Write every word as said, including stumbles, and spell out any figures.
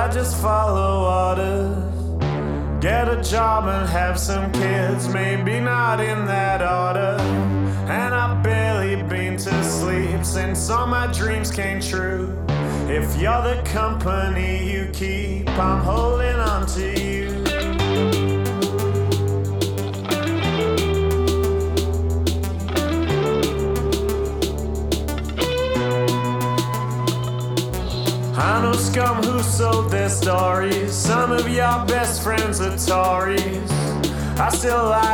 I just follow orders. Get a job and have some kids, maybe not in that order. And I've barely been to sleep since all my dreams came true. If you're the company you keep, I'm holding on to you. I know scum who sold their stories. Some of your best friends are Tories. I still like